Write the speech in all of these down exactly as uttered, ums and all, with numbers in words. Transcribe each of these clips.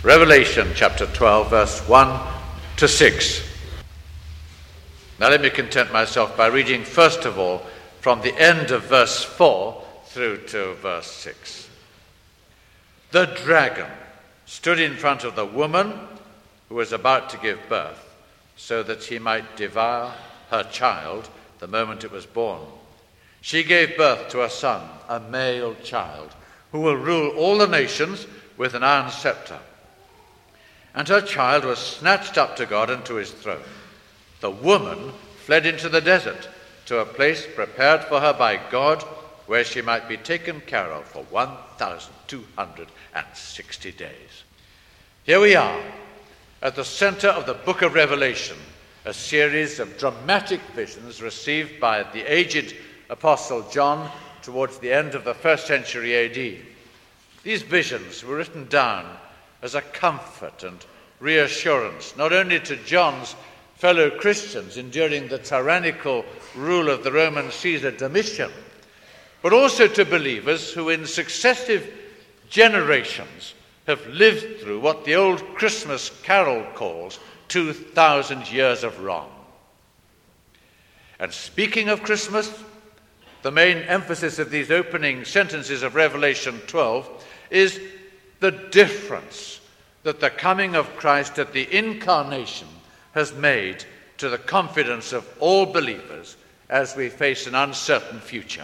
Revelation chapter twelve, verse one to six. Now let me content myself by reading first of all from the end of verse four through to verse six. The dragon stood in front of the woman who was about to give birth, so that he might devour her child the moment it was born. She gave birth to a son, a male child, who will rule all the nations with an iron scepter. And her child was snatched up to God and to his throne. The woman fled into the desert to a place prepared for her by God, where she might be taken care of for one thousand two hundred sixty days. Here we are at the center of the book of Revelation, a series of dramatic visions received by the aged Apostle John towards the end of the first century A D. These visions were written down as a comfort and reassurance, not only to John's fellow Christians enduring the tyrannical rule of the Roman Caesar Domitian, but also to believers who in successive generations have lived through what the old Christmas carol calls two thousand years of wrong. And speaking of Christmas, the main emphasis of these opening sentences of Revelation twelve is the difference that the coming of Christ at the incarnation has made to the confidence of all believers as we face an uncertain future.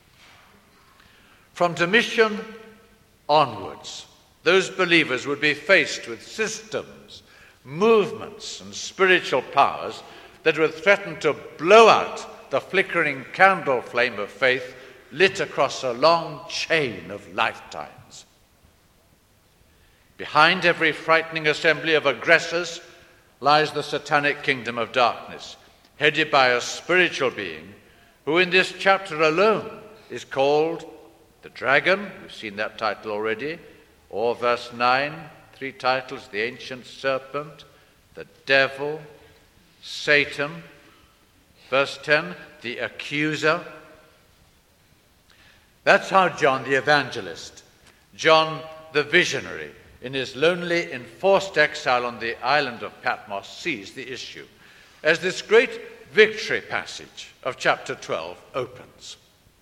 From Domitian onwards, those believers would be faced with systems, movements, and spiritual powers that would threaten to blow out the flickering candle flame of faith lit across a long chain of lifetimes. Behind every frightening assembly of aggressors lies the satanic kingdom of darkness, headed by a spiritual being who in this chapter alone is called the dragon. We've seen that title already. Or verse nine, three titles: the ancient serpent, the devil, Satan. Verse ten, the accuser. That's how John the evangelist, John the visionary, in his lonely enforced exile on the island of Patmos, sees the issue, as this great victory passage of chapter twelve opens.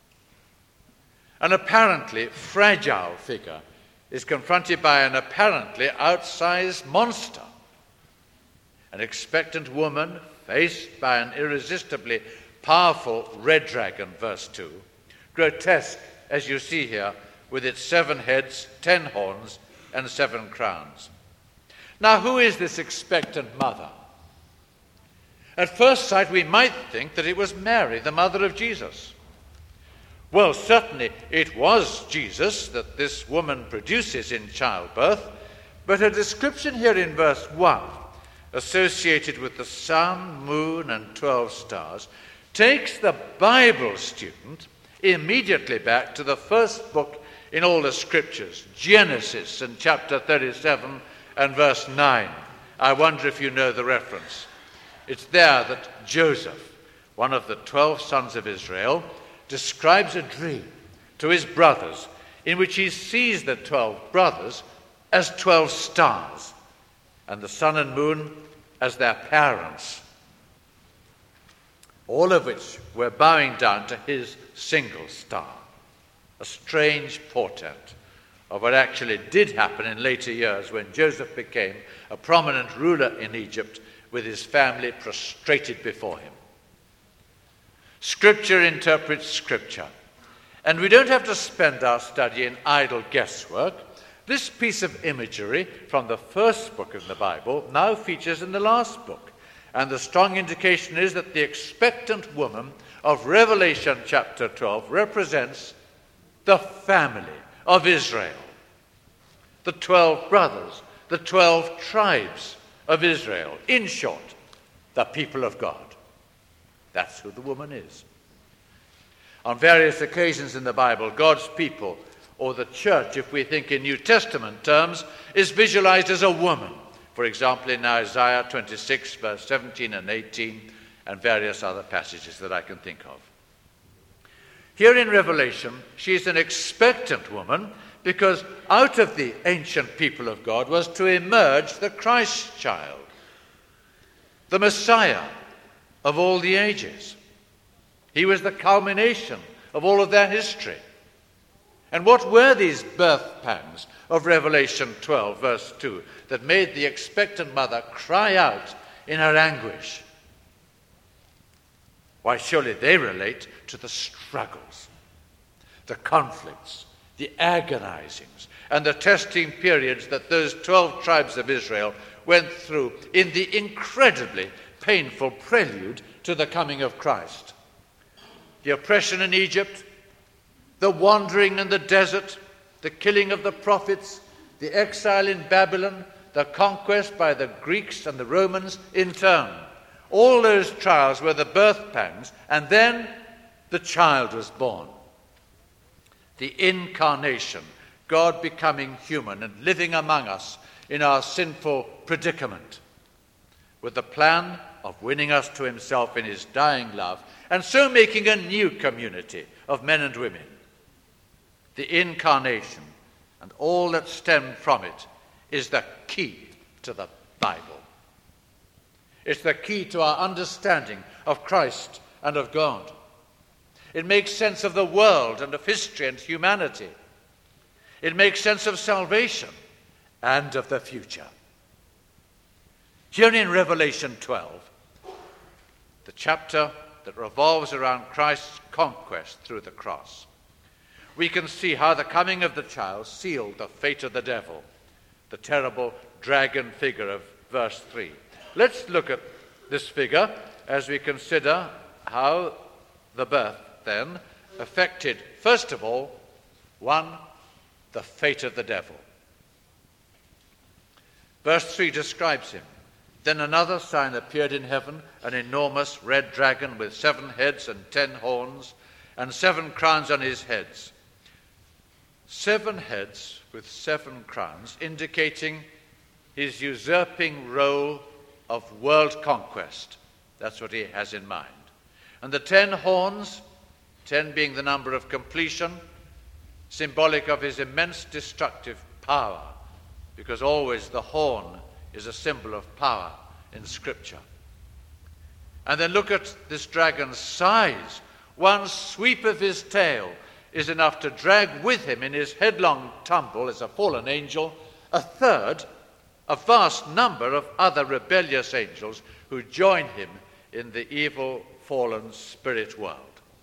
An apparently fragile figure is confronted by an apparently outsized monster. An expectant woman faced by an irresistibly powerful red dragon, verse two, grotesque as you see here, with its seven heads, ten horns, and seven crowns. Now, who is this expectant mother? At first sight, we might think that it was Mary, the mother of Jesus. Well, certainly it was Jesus that this woman produces in childbirth, but her description here in verse one, associated with the sun, moon, and twelve stars, takes the Bible student immediately back to the first book in all the scriptures, Genesis, and chapter thirty-seven and verse nine. I wonder if you know the reference. It's there that Joseph, one of the twelve sons of Israel, describes a dream to his brothers in which he sees the twelve brothers as twelve stars and the sun and moon as their parents, all of which were bowing down to his single star. A strange portent of what actually did happen in later years when Joseph became a prominent ruler in Egypt with his family prostrated before him. Scripture interprets Scripture, and we don't have to spend our study in idle guesswork. This piece of imagery from the first book of the Bible now features in the last book, and the strong indication is that the expectant woman of Revelation chapter twelve represents the family of Israel, the twelve brothers, the twelve tribes of Israel. In short, the people of God. That's who the woman is. On various occasions in the Bible, God's people, or the church, if we think in New Testament terms, is visualized as a woman. For example, in Isaiah twenty-six, verse seventeen and eighteen, and various other passages that I can think of. Here in Revelation, she is an expectant woman because out of the ancient people of God was to emerge the Christ child, the Messiah of all the ages. He was the culmination of all of their history. And what were these birth pangs of Revelation twelve, verse two, that made the expectant mother cry out in her anguish? Why, surely they relate to the struggles, the conflicts, the agonizings, and the testing periods that those twelve tribes of Israel went through in the incredibly painful prelude to the coming of Christ. The oppression in Egypt, the wandering in the desert, the killing of the prophets, the exile in Babylon, the conquest by the Greeks and the Romans in turn. All those trials were the birth pangs, and then the child was born. The incarnation, God becoming human and living among us in our sinful predicament, with the plan of winning us to himself in his dying love, and so making a new community of men and women. The incarnation and all that stemmed from it is the key to the Bible. It's the key to our understanding of Christ and of God. It makes sense of the world and of history and humanity. It makes sense of salvation and of the future. Here in Revelation twelve, the chapter that revolves around Christ's conquest through the cross, we can see how the coming of the child sealed the fate of the devil, the terrible dragon figure of verse three. Let's look at this figure as we consider how the birth then affected, first of all, one, the fate of the devil. Verse three describes him. Then another sign appeared in heaven, an enormous red dragon with seven heads and ten horns, and seven crowns on his heads. Seven heads with seven crowns, indicating his usurping role of world conquest. That's what he has in mind. And the ten horns, ten being the number of completion, symbolic of his immense destructive power, because always the horn is a symbol of power in Scripture. And then look at this dragon's size. One sweep of his tail is enough to drag with him in his headlong tumble as a fallen angel a third, a vast number of other rebellious angels who join him in the evil, fallen spirit world.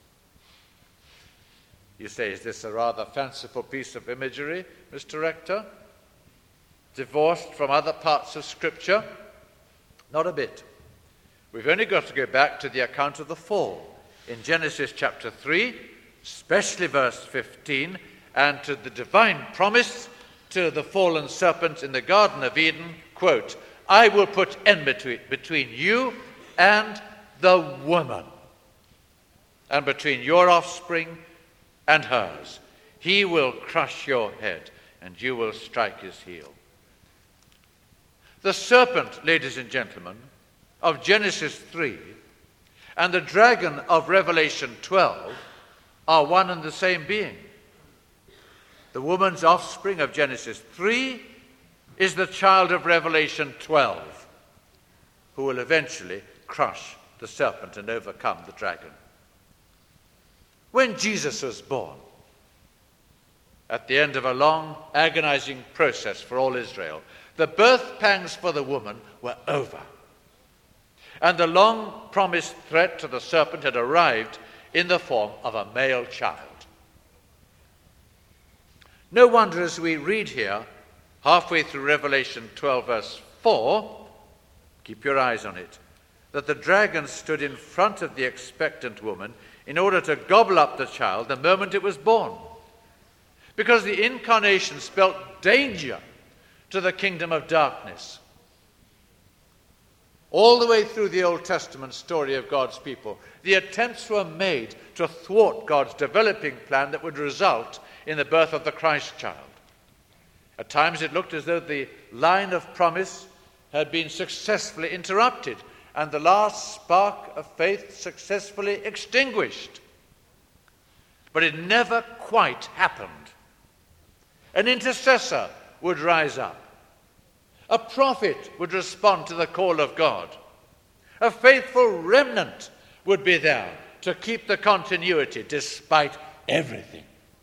You say, is this a rather fanciful piece of imagery, Mister Rector? Divorced from other parts of Scripture? Not a bit. We've only got to go back to the account of the fall in Genesis chapter three, especially verse fifteen, and to the divine promise to the fallen serpent in the Garden of Eden, quote, I will put enmity between you and the woman, and between your offspring and hers. He will crush your head, and you will strike his heel. The serpent, ladies and gentlemen, of Genesis three and the dragon of Revelation twelve are one and the same being. The woman's offspring of Genesis three is the child of Revelation twelve, who will eventually crush the serpent and overcome the dragon. When Jesus was born, at the end of a long, agonizing process for all Israel, the birth pangs for the woman were over. And the long-promised threat to the serpent had arrived in the form of a male child. No wonder, as we read here, halfway through Revelation twelve, verse four, keep your eyes on it, that the dragon stood in front of the expectant woman in order to gobble up the child the moment it was born. Because the incarnation spelt danger to the kingdom of darkness. All the way through the Old Testament story of God's people, the attempts were made to thwart God's developing plan that would result in the birth of the Christ child. At times it looked as though the line of promise had been successfully interrupted and the last spark of faith successfully extinguished. But it never quite happened. An intercessor would rise up. A prophet would respond to the call of God. A faithful remnant would be there to keep the continuity despite everything.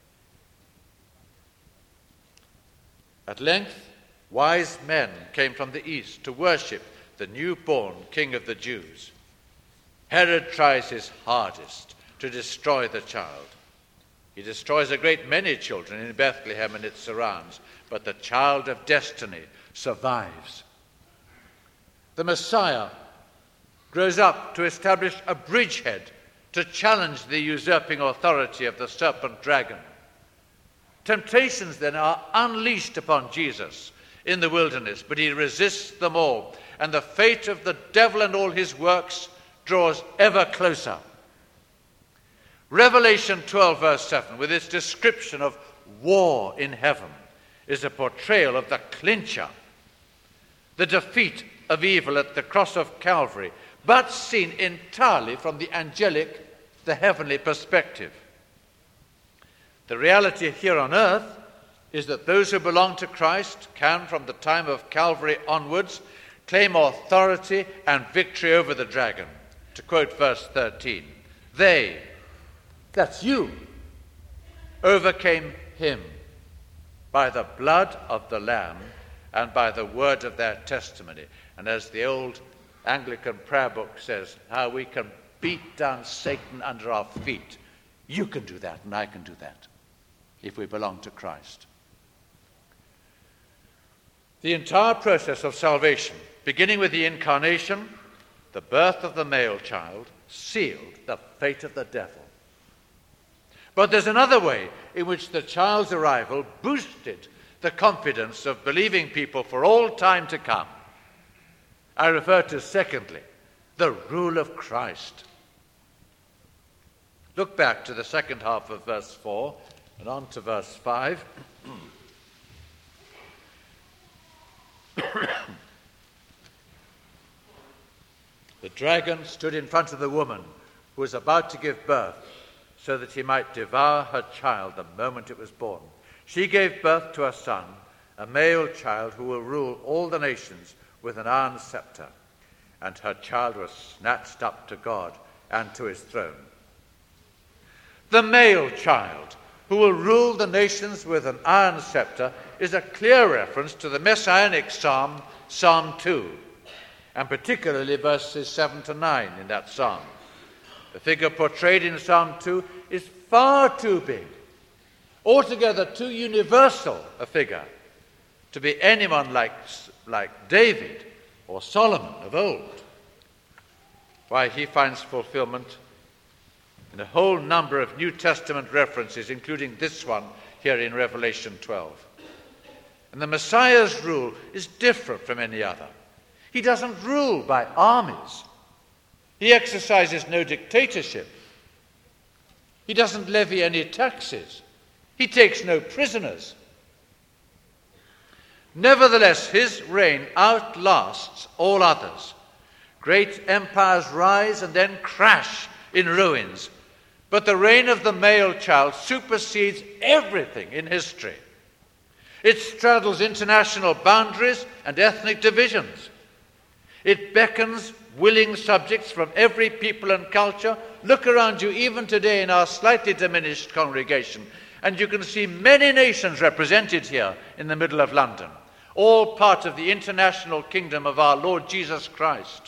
At length, wise men came from the east to worship the newborn King of the Jews. Herod tries his hardest to destroy the child. He destroys a great many children in Bethlehem and its surrounds, but the child of destiny survives. The Messiah grows up to establish a bridgehead to challenge the usurping authority of the serpent dragon. Temptations then are unleashed upon Jesus in the wilderness, but he resists them all, and the fate of the devil and all his works draws ever closer. Revelation twelve, verse seven, with its description of war in heaven, is a portrayal of the clincher, the defeat of evil at the cross of Calvary, but seen entirely from the angelic, the heavenly perspective. The reality here on earth is that those who belong to Christ can, from the time of Calvary onwards, claim authority and victory over the dragon. To quote verse thirteen, they, that's you, overcame him by the blood of the Lamb and by the word of their testimony. And as the old Anglican prayer book says, how we can beat down Satan under our feet. You can do that, and I can do that, if we belong to Christ. The entire process of salvation, beginning with the incarnation, the birth of the male child, sealed the fate of the devil. But there's another way in which the child's arrival boosted the confidence of believing people for all time to come. I refer to, secondly, the rule of Christ. Look back to the second half of verse four and on to verse five. The dragon stood in front of the woman who was about to give birth, so that he might devour her child the moment it was born. She gave birth to a son, a male child who will rule all the nations with an iron scepter. And her child was snatched up to God and to his throne. The male child who will rule the nations with an iron scepter is a clear reference to the messianic psalm, Psalm two, and particularly verses seven to nine in that psalm. The figure portrayed in Psalm two is far too big, altogether too universal a figure to be anyone like, like David or Solomon of old. Why, he finds fulfillment in a whole number of New Testament references, including this one here in Revelation twelve. And the Messiah's rule is different from any other. He doesn't rule by armies. He exercises no dictatorship. He doesn't levy any taxes. He takes no prisoners. Nevertheless, his reign outlasts all others. Great empires rise and then crash in ruins. But the reign of the male child supersedes everything in history. It straddles international boundaries and ethnic divisions. It beckons willing subjects from every people and culture. Look around you even today in our slightly diminished congregation, and you can see many nations represented here in the middle of London, all part of the international kingdom of our Lord Jesus Christ.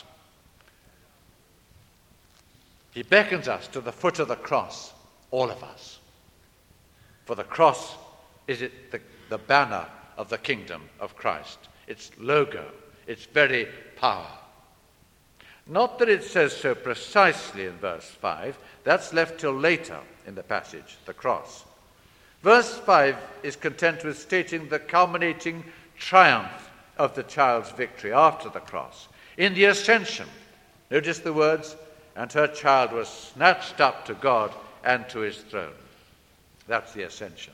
He beckons us to the foot of the cross, all of us. For the cross is it the, the banner of the kingdom of Christ, its logo, its very power. Not that it says so precisely in verse five, that's left till later in the passage, the cross. Verse five is content with stating the culminating triumph of the child's victory after the cross. In the ascension, notice the words, and her child was snatched up to God and to his throne. That's the ascension.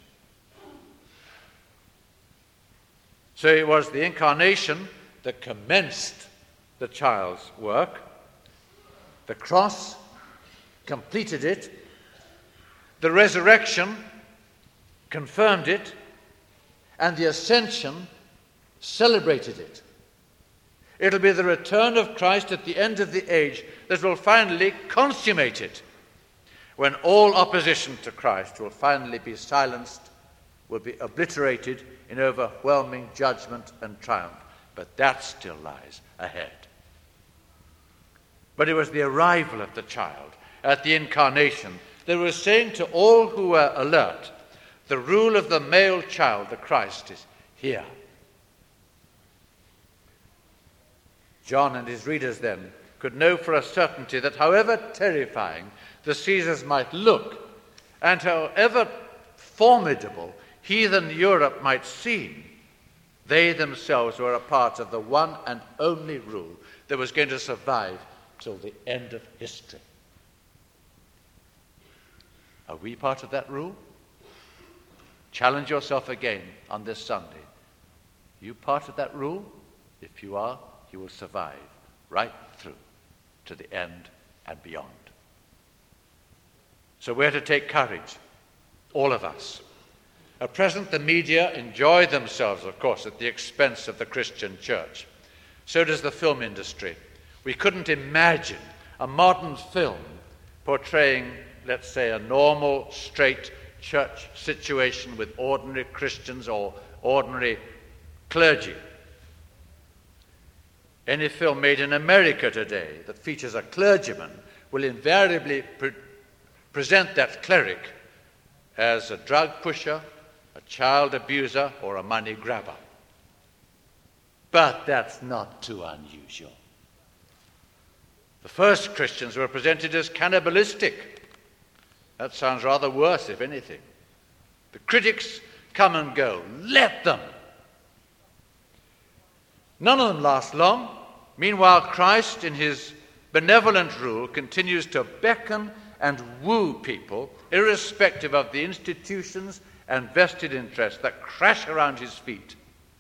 So it was the incarnation that commenced the child's work. The cross completed it. The resurrection confirmed it. and the ascension celebrated it. It'll be the return of Christ at the end of the age that will finally consummate it, when all opposition to Christ will finally be silenced, will be obliterated in overwhelming judgment and triumph. But that still lies ahead. But it was the arrival of the child at the incarnation that was saying to all who were alert, the rule of the male child, the Christ, is here. John and his readers then could know for a certainty that however terrifying the Caesars might look, and however formidable heathen Europe might seem, they themselves were a part of the one and only rule that was going to survive till the end of history. Are we part of that rule? Challenge yourself again on this Sunday. Are you part of that rule? If you are, you will survive right through to the end and beyond. So we're to take courage, all of us. At present, the media enjoy themselves, of course, at the expense of the Christian church. So does the film industry. We couldn't imagine a modern film portraying, let's say, a normal, straight church situation with ordinary Christians or ordinary clergy. Any film made in America today that features a clergyman will invariably pre- present that cleric as a drug pusher, a child abuser, or a money grabber. But that's not too unusual. The first Christians were presented as cannibalistic. That sounds rather worse, if anything. The critics come and go. Let them. None of them last long. Meanwhile, Christ, in his benevolent rule, continues to beckon and woo people, irrespective of the institutions and vested interests that crash around his feet.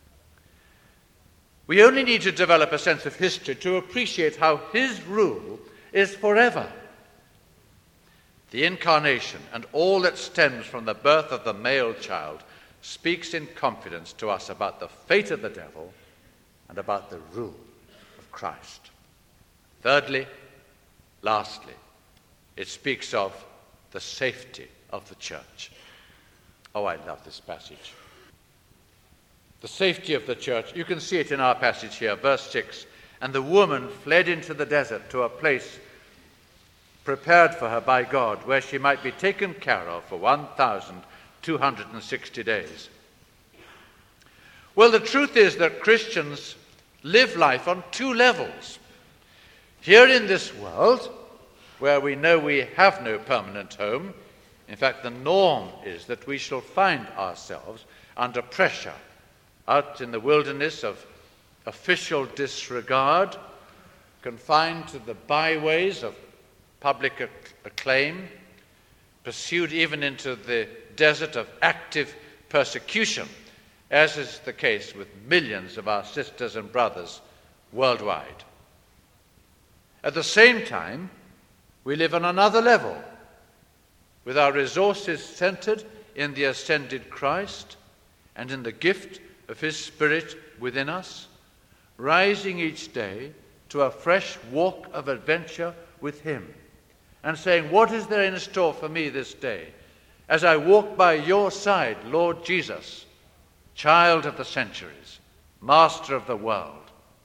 We only need to develop a sense of history to appreciate how his rule is forever. The incarnation and all that stems from the birth of the male child speaks in confidence to us about the fate of the devil and about the rule of Christ. Thirdly, lastly, it speaks of the safety of the church. Oh, I love this passage. The safety of the church. You can see it in our passage here, verse six. And the woman fled into the desert to a place prepared for her by God, where she might be taken care of for one thousand two hundred sixty days. Well, the truth is that Christians live life on two levels. Here in this world, where we know we have no permanent home, in fact, the norm is that we shall find ourselves under pressure out in the wilderness of official disregard, confined to the byways of public acclaim, pursued even into the desert of active persecution, as is the case with millions of our sisters and brothers worldwide. At the same time, we live on another level, with our resources centered in the ascended Christ and in the gift of his Spirit within us, rising each day to a fresh walk of adventure with him, and saying, what is there in store for me this day as I walk by your side, Lord Jesus, child of the centuries, master of the world?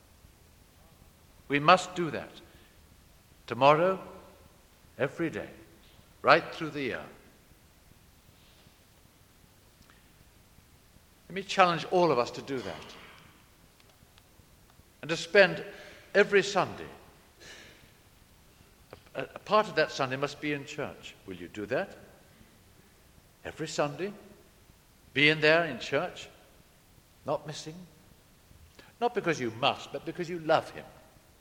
We must do that tomorrow, every day, right through the year. Let me challenge all of us to do that, and to spend every Sunday. A, a part of that Sunday must be in church. Will you do that? Every Sunday? Be in there in church? Not missing? Not because you must, but because you love him.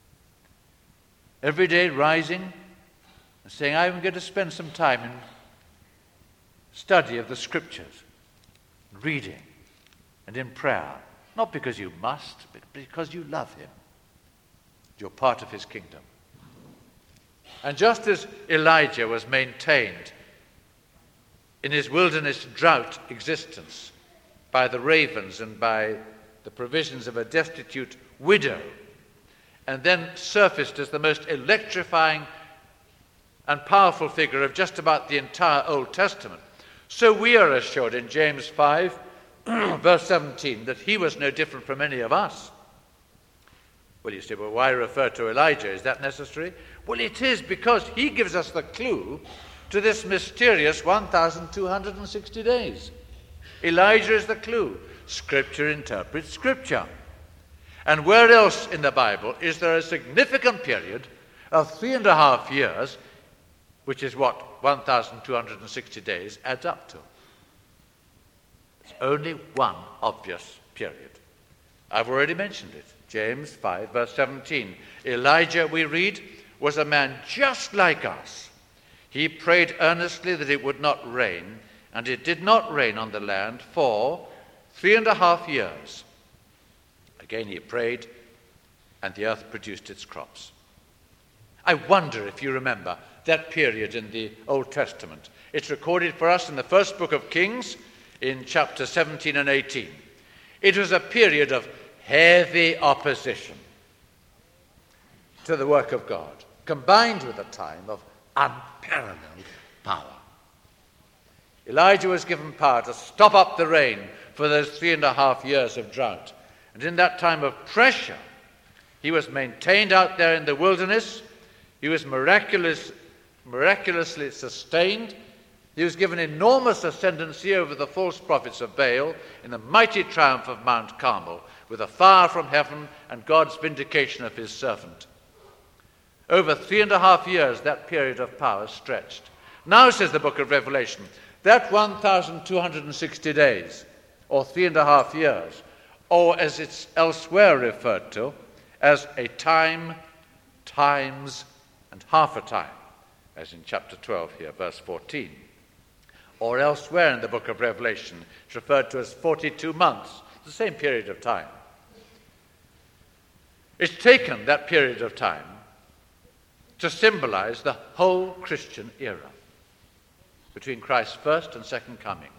Every day rising and saying, I'm going to spend some time in study of the Scriptures, reading, and in prayer. Not because you must, but because you love him. You're part of his kingdom. And just as Elijah was maintained in his wilderness drought existence by the ravens and by the provisions of a destitute widow, and then surfaced as the most electrifying and powerful figure of just about the entire Old Testament, so we are assured in James five, verse seventeen, that he was no different from any of us. Well, you say, well, why refer to Elijah? Is that necessary? Well, it is, because he gives us the clue to this mysterious one thousand two hundred sixty days. Elijah is the clue. Scripture interprets Scripture. And where else in the Bible is there a significant period of three and a half years, which is what one thousand two hundred sixty days adds up to? It's only one obvious period. I've already mentioned it. James five, verse seventeen. Elijah, we read, was a man just like us. He prayed earnestly that it would not rain, and it did not rain on the land for three and a half years. Again he prayed, and the earth produced its crops. I wonder if you remember that period in the Old Testament. It's recorded for us in the first book of Kings, in chapter seventeen and eighteen. It was a period of heavy opposition to the work of God, combined with a time of unparalleled power. Elijah was given power to stop up the rain for those three and a half years of drought. And in that time of pressure, he was maintained out there in the wilderness. He was miraculous, miraculously sustained. He was given enormous ascendancy over the false prophets of Baal in the mighty triumph of Mount Carmel, with a fire from heaven and God's vindication of his servant. Over three and a half years, that period of power stretched. Now, says the book of Revelation, that one thousand two hundred sixty days, or three and a half years, or as it's elsewhere referred to, as a time, times, and half a time, as in chapter twelve here, verse fourteen. Or elsewhere in the book of Revelation, it's referred to as forty-two months, the same period of time. It's taken that period of time to symbolize the whole Christian era between Christ's first and second coming.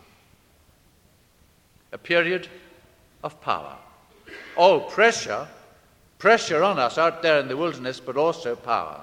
A period of power. Oh, pressure, pressure on us out there in the wilderness, but also power.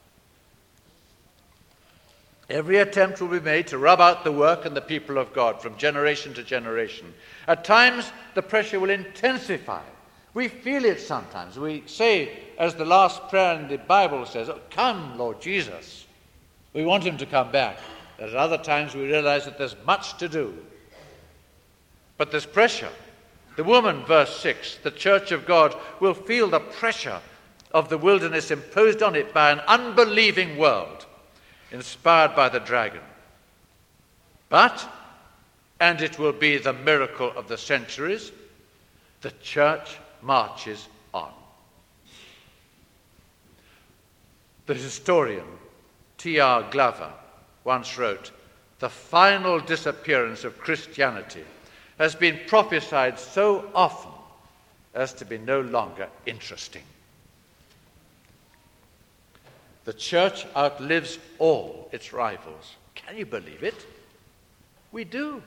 Every attempt will be made to rub out the work and the people of God from generation to generation. At times, the pressure will intensify. We feel it sometimes. We say, as the last prayer in the Bible says, oh, come, Lord Jesus. We want him to come back. At other times, we realize that there's much to do. But there's pressure. The woman, verse six, the church of God will feel the pressure of the wilderness imposed on it by an unbelieving world, inspired by the dragon. But, and it will be the miracle of the centuries, the church marches on. The historian T R Glover once wrote, the final disappearance of Christianity has been prophesied so often as to be no longer interesting. The church outlives all its rivals. Can you believe it? We do.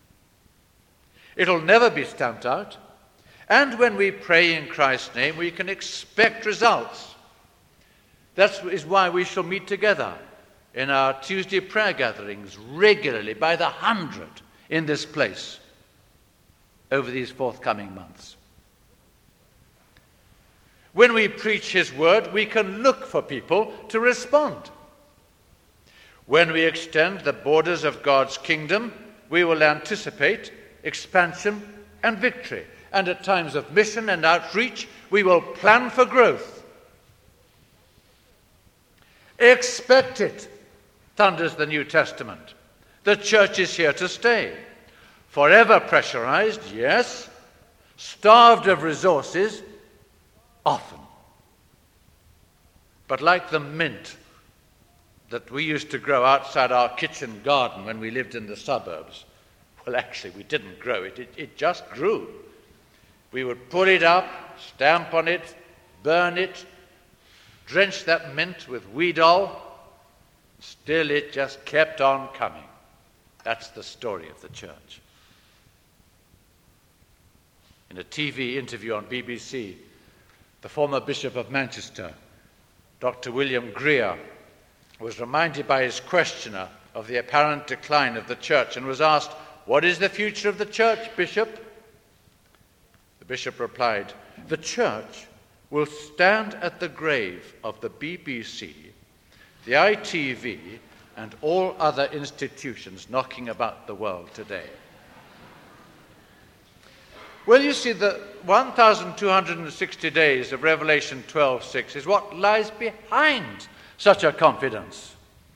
It'll never be stamped out. And when we pray in Christ's name, we can expect results. That is why we shall meet together in our Tuesday prayer gatherings regularly by the hundred in this place over these forthcoming months. When we preach his word, we can look for people to respond. When we extend the borders of God's kingdom, we will anticipate expansion and victory. And at times of mission and outreach, we will plan for growth. Expect it, thunders the New Testament. The church is here to stay. Forever pressurized, yes. Starved of resources, often. But like the mint that we used to grow outside our kitchen garden when we lived in the suburbs, well, actually, we didn't grow it. It, it just grew. We would pull it up, stamp on it, burn it, drench that mint with Weedol. Still, it just kept on coming. That's the story of the church. In a T V interview on B B C, the former Bishop of Manchester, Doctor William Greer, was reminded by his questioner of the apparent decline of the church and was asked, "What is the future of the church, Bishop?" The bishop replied, "The church will stand at the grave of the B B C, the I T V, and all other institutions knocking about the world today." Well, you see, the one thousand two hundred sixty days of Revelation twelve six is what lies behind such a confidence.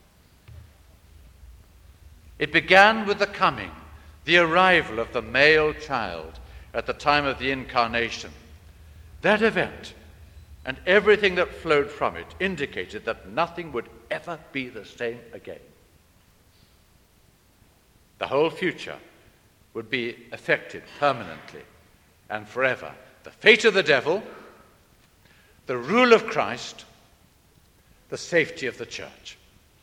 It began with the coming, the arrival of the male child at the time of the incarnation. That event and everything that flowed from it indicated that nothing would ever be the same again. The whole future would be affected permanently and forever. The fate of the devil, the rule of Christ, the safety of the church.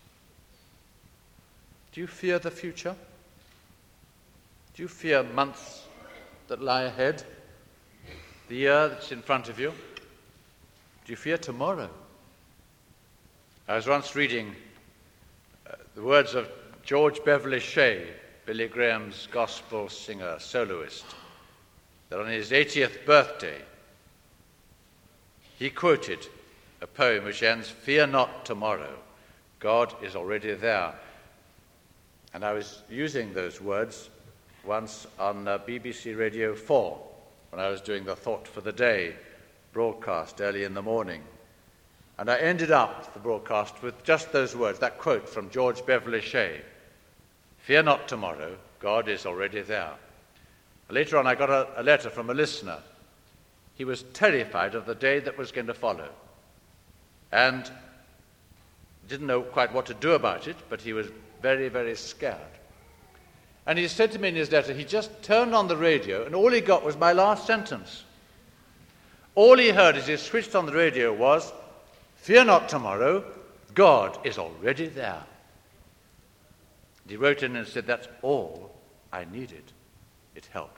Do you fear the future? Do you fear months that lie ahead? The year that's in front of you? Do you fear tomorrow? I was once reading uh, the words of George Beverly Shea, Billy Graham's gospel singer, soloist, that on his eightieth birthday, he quoted a poem which ends, "Fear not tomorrow, God is already there." And I was using those words once on uh, B B C Radio four when I was doing the Thought for the Day broadcast early in the morning. And I ended up the broadcast with just those words, that quote from George Beverly Shea, "Fear not tomorrow, God is already there." Later on, I got a, a letter from a listener. He was terrified of the day that was going to follow and didn't know quite what to do about it, but he was very, very scared. And he said to me in his letter, he just turned on the radio and all he got was my last sentence. All he heard as he switched on the radio was, "Fear not tomorrow, God is already there." And he wrote in and said, "That's all I needed." It helped.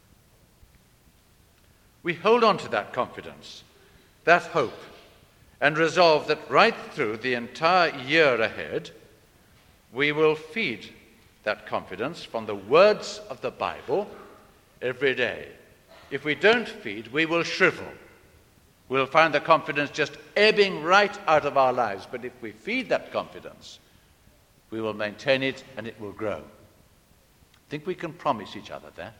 We hold on to that confidence, that hope, and resolve that right through the entire year ahead, we will feed that confidence from the words of the Bible every day. If we don't feed, we will shrivel. We'll find the confidence just ebbing right out of our lives. But if we feed that confidence, we will maintain it and it will grow. I think we can promise each other that.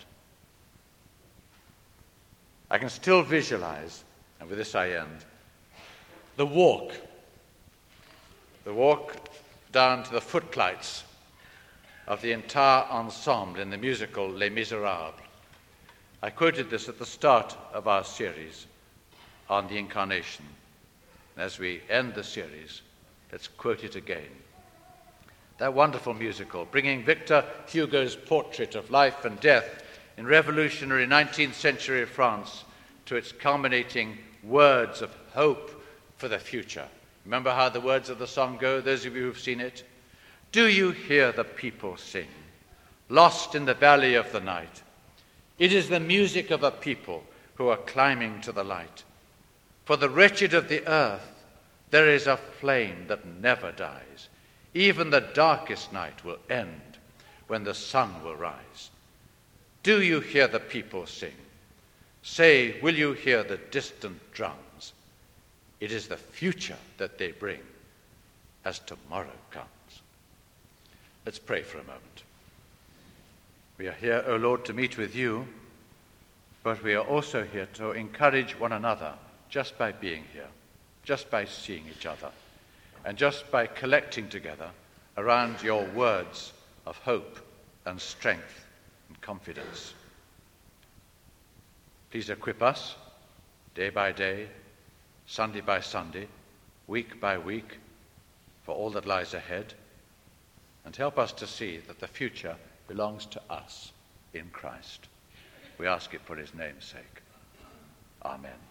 I can still visualize, and with this I end, the walk, the walk down to the footlights of the entire ensemble in the musical Les Miserables. I quoted this at the start of our series on the Incarnation. And as we end the series, let's quote it again. That wonderful musical, bringing Victor Hugo's portrait of life and death in revolutionary nineteenth century France to its culminating words of hope for the future. Remember how the words of the song go, those of you who've seen it? "Do you hear the people sing, lost in the valley of the night? It is the music of a people who are climbing to the light. For the wretched of the earth, there is a flame that never dies. Even the darkest night will end when the sun will rise. Do you hear the people sing? Say, will you hear the distant drums? It is the future that they bring as tomorrow comes." Let's pray for a moment. We are here, O Lord, to meet with you, but we are also here to encourage one another just by being here, just by seeing each other, and just by collecting together around your words of hope and strength and confidence. Please equip us day by day, Sunday by Sunday, week by week, for all that lies ahead, and help us to see that the future belongs to us in Christ. We ask it for his name's sake. Amen.